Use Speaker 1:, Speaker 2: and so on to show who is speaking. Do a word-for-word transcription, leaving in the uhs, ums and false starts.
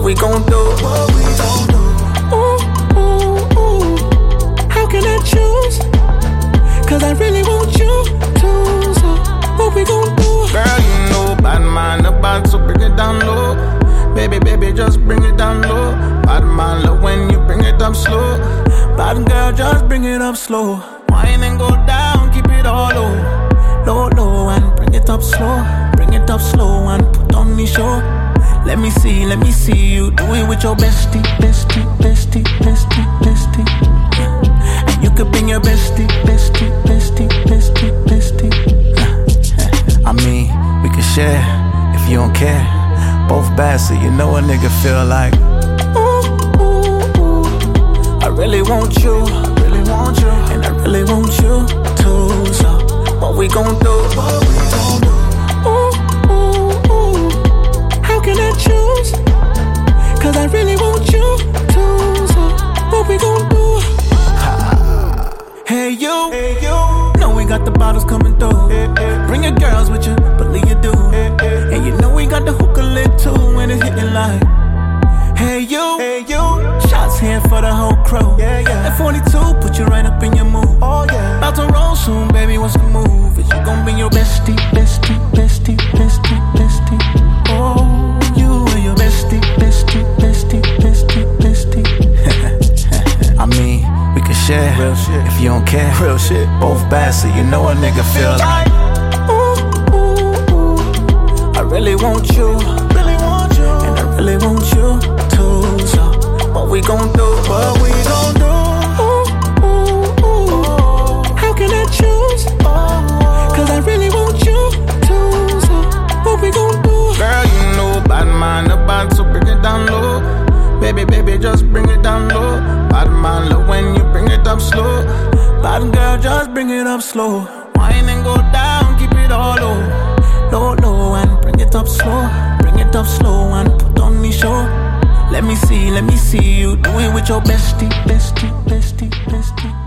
Speaker 1: we gon' do? What we gon' do?
Speaker 2: Ooh, ooh, ooh. How can I choose? Cause I really want you to. So what we gon' do?
Speaker 1: Girl, you know bad man about, so bring it down low. Baby, baby, just bring it down low. Bad man love when you bring it up slow. Bad girl, just bring it up slow. Wine and go down, keep it all low. Low, low, and bring it up slow. Bring it up slow and put on the show. Let me see, let me see you do it with your bestie, bestie, bestie, bestie, bestie. And you could bring your bestie, bestie, bestie, bestie, bestie.
Speaker 3: I mean, we can share if you don't care. Both bad, so you know a nigga feel like.
Speaker 2: Ooh, ooh, ooh.
Speaker 1: I really want you, really want you,
Speaker 2: and I really want you too. So
Speaker 1: what we gon' do?
Speaker 2: What we gon' do? Ooh, ooh, ooh. How can I choose? Cause I really want you to. So what we gon' do?
Speaker 1: Hey you,
Speaker 2: hey you.
Speaker 1: Know we got the bottles coming through.
Speaker 2: Hey, hey.
Speaker 1: Bring your girls with you, believe you do.
Speaker 2: Hey, hey.
Speaker 1: And you know we got the hookah lit too when it hitting like. Hey you,
Speaker 2: hey you.
Speaker 1: Shots here for the whole crew.
Speaker 2: Yeah, yeah.
Speaker 1: That forty-two put you right up in your mood.
Speaker 2: Oh yeah.
Speaker 1: About to roll soon, baby. What's the move? Is you gon' bring your bestie, bestie, bestie, bestie, bestie? Oh, you and your bestie, bestie, bestie, bestie, bestie.
Speaker 3: I mean, we can share
Speaker 2: real shit
Speaker 3: if you don't care.
Speaker 2: Real shit.
Speaker 3: Both bad, so you know a nigga feel like.
Speaker 2: Ooh, ooh, ooh.
Speaker 1: I really want you,
Speaker 2: really want you,
Speaker 1: and I really want you too. So what we gon' do?
Speaker 2: What we gon' do? Ooh, ooh, ooh. How can I choose? Cause I really want you to. So what we gon' do?
Speaker 1: Girl, you know bad man about, so bring it down low. Baby, baby, just bring it down low. Bad man love when you bring it up slow. Bad girl, just bring it up slow. Wine and go down, keep it all low. Low, low, and bring it up slow. Bring it up slow and put on the show. Let me see, let me see you do it with your bestie, bestie, bestie, bestie.